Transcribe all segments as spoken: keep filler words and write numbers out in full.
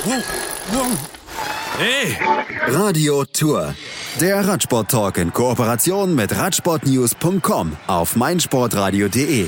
Hey! Radio Tour. Der Radsport-Talk in Kooperation mit radsportnews punkt com auf meinsportradio punkt de.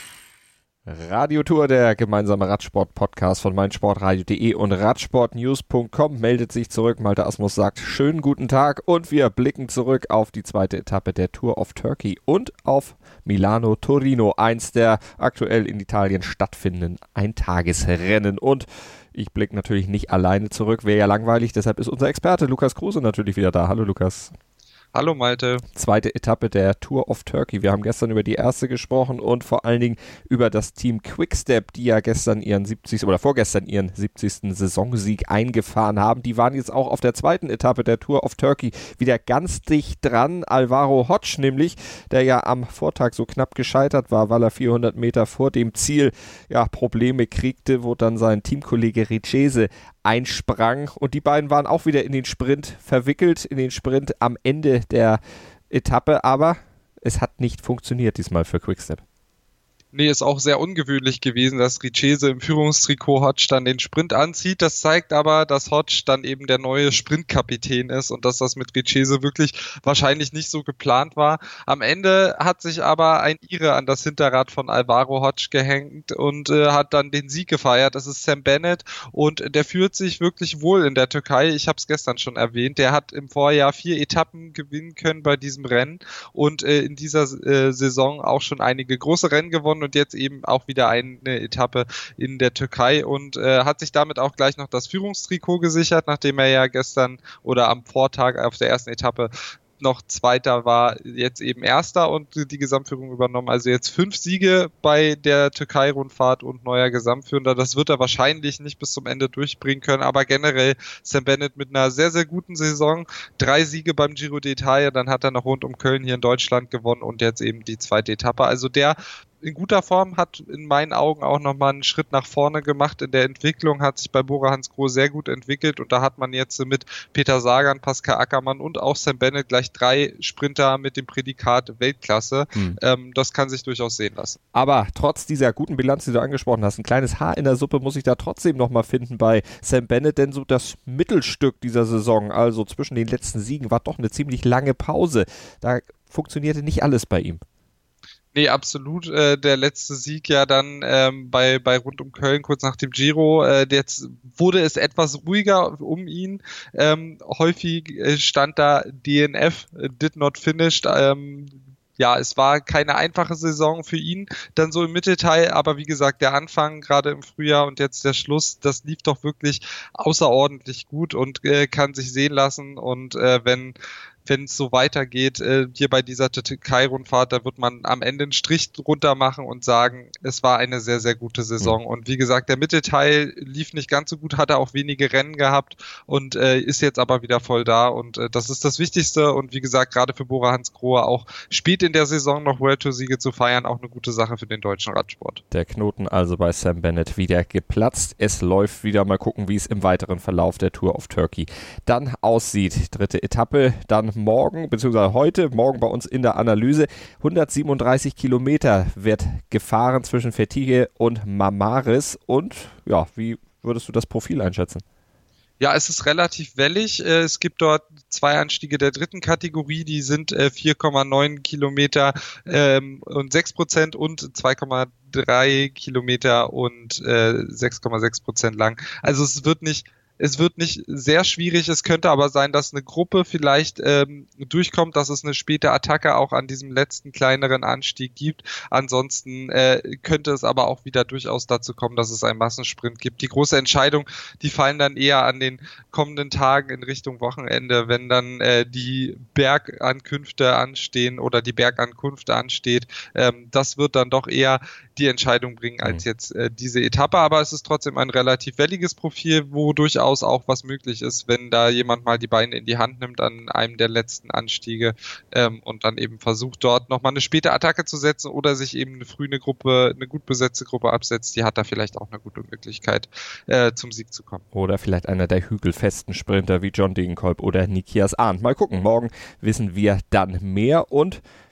Radio Tour, der gemeinsame Radsport-Podcast von meinsportradio punkt de und radsportnews punkt com meldet sich zurück. Malte Asmus sagt schönen guten Tag und wir blicken zurück auf die zweite Etappe der Tour of Turkey und auf Milano-Torino, eins der aktuell in Italien stattfindenden Eintagesrennen. Und ich blicke natürlich nicht alleine zurück, wäre ja langweilig, deshalb ist unser Experte Lukas Kruse natürlich wieder da. Hallo Lukas. Hallo Malte. Zweite Etappe der Tour of Turkey. Wir haben gestern über die erste gesprochen und vor allen Dingen über das Team Quickstep, die ja gestern ihren siebzigsten oder vorgestern ihren siebzigsten Saisonsieg eingefahren haben. Die waren jetzt auch auf der zweiten Etappe der Tour of Turkey wieder ganz dicht dran. Alvaro Hodge nämlich, der ja am Vortag so knapp gescheitert war, weil er vierhundert Meter vor dem Ziel ja Probleme kriegte, wo dann sein Teamkollege Richese einsprang und die beiden waren auch wieder in den Sprint verwickelt, in den Sprint am Ende der Etappe, aber es hat nicht funktioniert diesmal für Quickstep. Nee, ist auch sehr ungewöhnlich gewesen, dass Richese im Führungstrikot Hodge dann den Sprint anzieht. Das zeigt aber, dass Hodge dann eben der neue Sprintkapitän ist und dass das mit Richese wirklich wahrscheinlich nicht so geplant war. Am Ende hat sich aber ein Ire an das Hinterrad von Alvaro Hodge gehängt und äh, hat dann den Sieg gefeiert. Das ist Sam Bennett und der fühlt sich wirklich wohl in der Türkei. Ich habe es gestern schon erwähnt. Der hat im Vorjahr vier Etappen gewinnen können bei diesem Rennen und äh, in dieser äh, Saison auch schon einige große Rennen gewonnen und jetzt eben auch wieder eine Etappe in der Türkei und äh, hat sich damit auch gleich noch das Führungstrikot gesichert, nachdem er ja gestern oder am Vortag auf der ersten Etappe noch Zweiter war, jetzt eben Erster und die Gesamtführung übernommen. Also jetzt fünf Siege bei der Türkei-Rundfahrt und neuer Gesamtführender. Das wird er wahrscheinlich nicht bis zum Ende durchbringen können, aber generell Sam Bennett mit einer sehr, sehr guten Saison. Drei Siege beim Giro d'Italia, dann hat er noch rund um Köln hier in Deutschland gewonnen und jetzt eben die zweite Etappe. Also der in guter Form, hat in meinen Augen auch nochmal einen Schritt nach vorne gemacht in der Entwicklung, hat sich bei Bora Hansgrohe sehr gut entwickelt und da hat man jetzt mit Peter Sagan, Pascal Ackermann und auch Sam Bennett gleich drei Sprinter mit dem Prädikat Weltklasse. Hm. Ähm, das kann sich durchaus sehen lassen. Aber trotz dieser guten Bilanz, die du angesprochen hast, ein kleines Haar in der Suppe muss ich da trotzdem nochmal finden bei Sam Bennett, denn so das Mittelstück dieser Saison, also zwischen den letzten Siegen, war doch eine ziemlich lange Pause. Da funktionierte nicht alles bei ihm. Nee, absolut. Äh, der letzte Sieg ja dann ähm, bei bei rund um Köln, kurz nach dem Giro. Äh, jetzt wurde es etwas ruhiger um ihn. Ähm, häufig äh, stand da D N F, äh, did not finished. Ähm, ja, es war keine einfache Saison für ihn, dann so im Mittelteil, aber wie gesagt, der Anfang gerade im Frühjahr und jetzt der Schluss, das lief doch wirklich außerordentlich gut und äh, kann sich sehen lassen und äh, wenn wenn es so weitergeht, äh, hier bei dieser Türkei-Rundfahrt, da wird man am Ende einen Strich runter machen und sagen, es war eine sehr, sehr gute Saison. Mhm. Und wie gesagt, der Mittelteil lief nicht ganz so gut, hat er auch wenige Rennen gehabt und äh, ist jetzt aber wieder voll da. Und äh, das ist das Wichtigste. Und wie gesagt, gerade für Bora Hansgrohe auch spät in der Saison noch World Tour-Siege zu feiern, auch eine gute Sache für den deutschen Radsport. Der Knoten also bei Sam Bennett wieder geplatzt. Es läuft wieder. Mal gucken, wie es im weiteren Verlauf der Tour of Turkey dann aussieht. Dritte Etappe, dann morgen, beziehungsweise heute, morgen bei uns in der Analyse. hundertsiebenunddreißig Kilometer wird gefahren zwischen Fethiye und Marmaris. Und ja, wie würdest du das Profil einschätzen? Ja, es ist relativ wellig. Es gibt dort zwei Anstiege der dritten Kategorie, die sind vier Komma neun Kilometer ähm, und sechs Prozent und zwei Komma drei Kilometer und äh, sechs Komma sechs Prozent lang. Also es wird nicht Es wird nicht sehr schwierig, es könnte aber sein, dass eine Gruppe vielleicht ähm, durchkommt, dass es eine späte Attacke auch an diesem letzten kleineren Anstieg gibt. Ansonsten äh, könnte es aber auch wieder durchaus dazu kommen, dass es einen Massensprint gibt. Die große Entscheidung, die fallen dann eher an den kommenden Tagen in Richtung Wochenende, wenn dann äh, die Bergankünfte anstehen oder die Bergankünfte ansteht. Ähm, das wird dann doch eher die Entscheidung bringen als jetzt äh, diese Etappe, aber es ist trotzdem ein relativ welliges Profil, wo durchaus auch was möglich ist, wenn da jemand mal die Beine in die Hand nimmt an einem der letzten Anstiege ähm, und dann eben versucht, dort nochmal eine späte Attacke zu setzen oder sich eben eine frühe eine Gruppe, eine gut besetzte Gruppe absetzt, die hat da vielleicht auch eine gute Möglichkeit, äh, zum Sieg zu kommen. Oder vielleicht einer der hügelfesten Sprinter wie John Degenkolb oder Nikias Arndt. Mal gucken, morgen wissen wir dann mehr und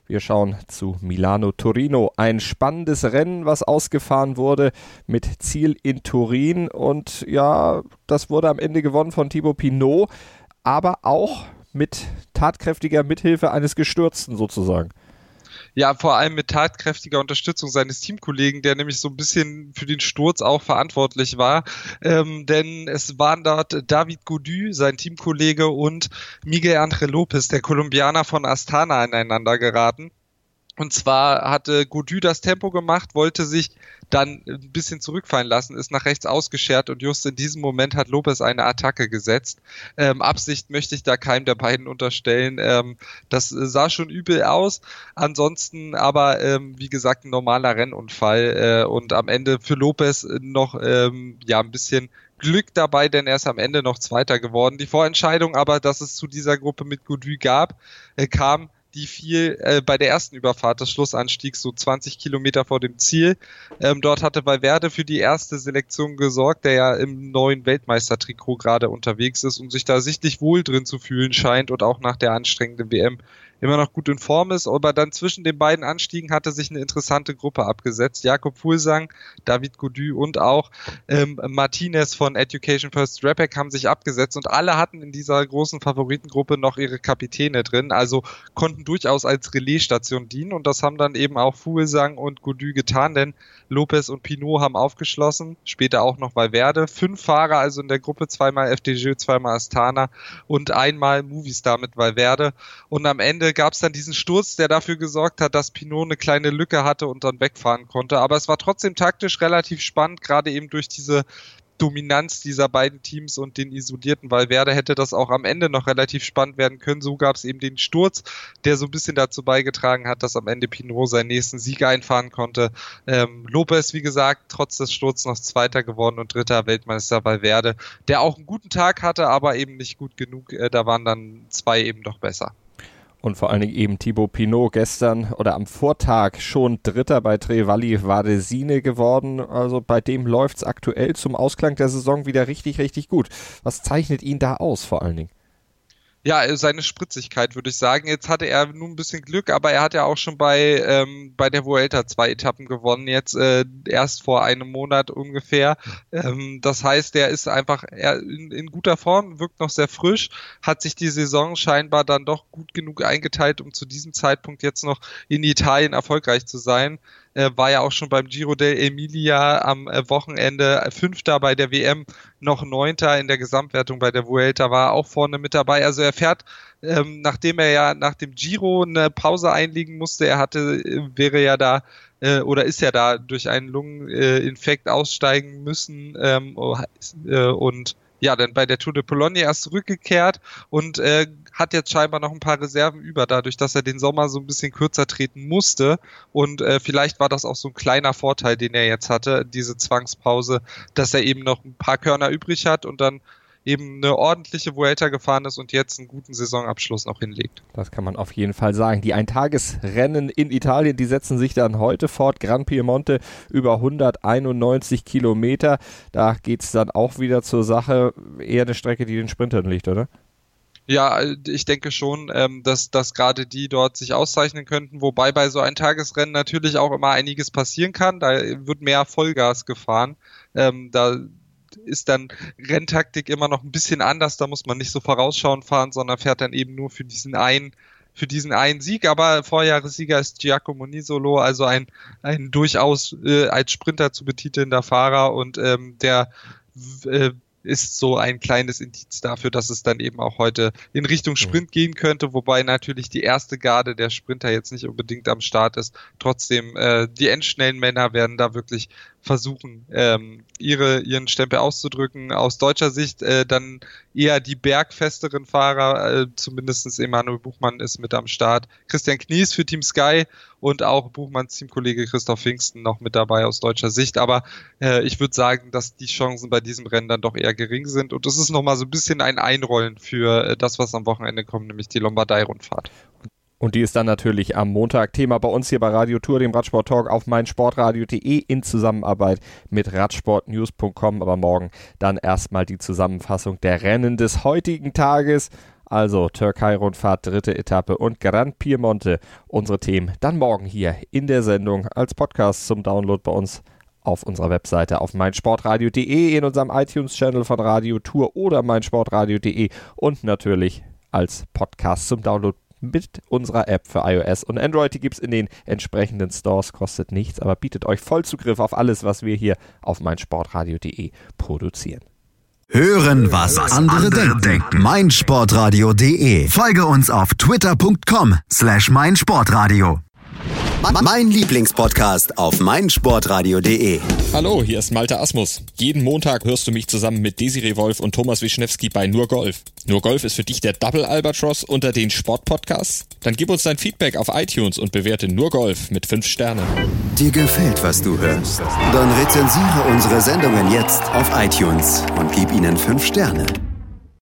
Wir schauen zu Milano-Torino. Ein spannendes Rennen, was ausgefahren wurde mit Ziel in Turin. Und ja, das wurde am Ende gewonnen von Thibaut Pinot, aber auch mit tatkräftiger Mithilfe eines Gestürzten sozusagen. Ja, vor allem mit tatkräftiger Unterstützung seines Teamkollegen, der nämlich so ein bisschen für den Sturz auch verantwortlich war. Ähm, denn es waren dort David Gaudu, sein Teamkollege, und Miguel Ángel López, der Kolumbianer von Astana, aneinander geraten. Und zwar hatte Gaudu das Tempo gemacht, wollte sich dann ein bisschen zurückfallen lassen, ist nach rechts ausgeschert und just in diesem Moment hat López eine Attacke gesetzt. Ähm, Absicht möchte ich da keinem der beiden unterstellen. Ähm, das sah schon übel aus. Ansonsten aber, ähm, wie gesagt, ein normaler Rennunfall äh, und am Ende für López noch ähm, ja ein bisschen Glück dabei, denn er ist am Ende noch Zweiter geworden. Die Vorentscheidung aber, dass es zu dieser Gruppe mit Gaudu gab, äh, kam, die fiel äh, bei der ersten Überfahrt des Schlussanstiegs so zwanzig Kilometer vor dem Ziel. Ähm, dort hatte Valverde für die erste Selektion gesorgt, der ja im neuen Weltmeistertrikot gerade unterwegs ist und sich da sichtlich wohl drin zu fühlen scheint und auch nach der anstrengenden W M immer noch gut in Form ist, aber dann zwischen den beiden Anstiegen hatte sich eine interessante Gruppe abgesetzt. Jakob Fuglsang, David Gaudu und auch ähm, Martinez von Education First Rapid haben sich abgesetzt und alle hatten in dieser großen Favoritengruppe noch ihre Kapitäne drin, also konnten durchaus als Relaisstation dienen und das haben dann eben auch Fuglsang und Gaudu getan, denn López und Pinot haben aufgeschlossen, später auch noch Valverde. Fünf Fahrer also in der Gruppe, zweimal F D J, zweimal Astana und einmal Movistar mit Valverde und am Ende gab es dann diesen Sturz, der dafür gesorgt hat, dass Pinot eine kleine Lücke hatte und dann wegfahren konnte. Aber es war trotzdem taktisch relativ spannend, gerade eben durch diese Dominanz dieser beiden Teams und den isolierten Valverde hätte das auch am Ende noch relativ spannend werden können. So gab es eben den Sturz, der so ein bisschen dazu beigetragen hat, dass am Ende Pinot seinen nächsten Sieg einfahren konnte. Ähm, López, wie gesagt, trotz des Sturzes noch Zweiter geworden und Dritter Weltmeister Valverde, der auch einen guten Tag hatte, aber eben nicht gut genug. Äh, da waren dann zwei eben doch besser. Und vor allen Dingen eben Thibaut Pinot gestern oder am Vortag schon Dritter bei Trevally Varesine geworden. Also bei dem läuft es aktuell zum Ausklang der Saison wieder richtig, richtig gut. Was zeichnet ihn da aus vor allen Dingen? Ja, seine Spritzigkeit, würde ich sagen. Jetzt hatte er nur ein bisschen Glück, aber er hat ja auch schon bei ähm, bei der Vuelta zwei Etappen gewonnen, jetzt äh, erst vor einem Monat ungefähr. Ähm, das heißt, er ist einfach er in, in guter Form, wirkt noch sehr frisch, hat sich die Saison scheinbar dann doch gut genug eingeteilt, um zu diesem Zeitpunkt jetzt noch in Italien erfolgreich zu sein. Äh, war ja auch schon beim Giro dell'Emilia am äh, Wochenende Fünfter bei der W M, noch Neunter in der Gesamtwertung bei der Vuelta, war auch vorne mit dabei. Also er fährt, ähm, nachdem er ja nach dem Giro eine Pause einlegen musste, er hatte, äh, wäre ja da äh, oder ist ja da durch einen Lungeninfekt äh, aussteigen müssen ähm, äh, und ja, dann bei der Tour de Pologne erst zurückgekehrt und äh, hat jetzt scheinbar noch ein paar Reserven über, dadurch, dass er den Sommer so ein bisschen kürzer treten musste. Und äh, vielleicht war das auch so ein kleiner Vorteil, den er jetzt hatte, diese Zwangspause, dass er eben noch ein paar Körner übrig hat und dann eben eine ordentliche Vuelta gefahren ist und jetzt einen guten Saisonabschluss noch hinlegt. Das kann man auf jeden Fall sagen. Die Eintagesrennen in Italien, die setzen sich dann heute fort. Gran Piemonte über hunderteinundneunzig Kilometer. Da geht es dann auch wieder zur Sache. Eher eine Strecke, die den Sprintern liegt, oder? Ja, ich denke schon, ähm, dass, dass gerade die dort sich auszeichnen könnten, wobei bei so ein Tagesrennen natürlich auch immer einiges passieren kann. Da wird mehr Vollgas gefahren. Ähm, da ist dann Renntaktik immer noch ein bisschen anders, da muss man nicht so vorausschauend fahren, sondern fährt dann eben nur für diesen einen, für diesen einen Sieg, aber Vorjahressieger ist Giacomo Nisolo, also ein, ein durchaus äh, als Sprinter zu betitelnder Fahrer und ähm, der äh, ist so ein kleines Indiz dafür, dass es dann eben auch heute in Richtung Sprint gehen könnte, wobei natürlich die erste Garde der Sprinter jetzt nicht unbedingt am Start ist. Trotzdem, äh, die endschnellen Männer werden da wirklich versuchen, ähm, ihre ihren Stempel auszudrücken. Aus deutscher Sicht äh, dann eher die bergfesteren Fahrer, äh, zumindest Emanuel Buchmann ist mit am Start. Christian Knies für Team Sky und auch Buchmanns Teamkollege Christoph Pfingsten noch mit dabei aus deutscher Sicht. Aber äh, ich würde sagen, dass die Chancen bei diesem Rennen dann doch eher gering sind. Und das ist nochmal so ein bisschen ein Einrollen für äh, das, was am Wochenende kommt, nämlich die Lombardei-Rundfahrt. Und die ist dann natürlich am Montag Thema bei uns hier bei Radio Tour, dem Radsport-Talk auf meinsportradio punkt de in Zusammenarbeit mit radsportnews punkt com. Aber morgen dann erstmal die Zusammenfassung der Rennen des heutigen Tages. Also Türkei-Rundfahrt, dritte Etappe und Gran Piemonte. Unsere Themen dann morgen hier in der Sendung als Podcast zum Download bei uns auf unserer Webseite auf meinsportradio punkt de, in unserem iTunes-Channel von Radio Tour oder meinsportradio punkt de und natürlich als Podcast zum Download mit unserer App für iOS und Android. Die gibt es in den entsprechenden Stores, kostet nichts, aber bietet euch Vollzugriff auf alles, was wir hier auf meinsportradio punkt de produzieren. Hören, was andere denken. meinsportradio punkt de. Folge uns auf twitter punkt com slash meinsportradio. Mein Lieblingspodcast auf meinsportradio punkt de. Hallo, hier ist Malte Asmus. Jeden Montag hörst du mich zusammen mit Desiree Wolf und Thomas Wischnewski bei Nur Golf. Nur Golf ist für dich der Double Albatross unter den Sportpodcasts? Dann gib uns dein Feedback auf iTunes und bewerte Nur Golf mit fünf Sternen. Dir gefällt, was du hörst? Dann rezensiere unsere Sendungen jetzt auf iTunes und gib ihnen fünf Sterne.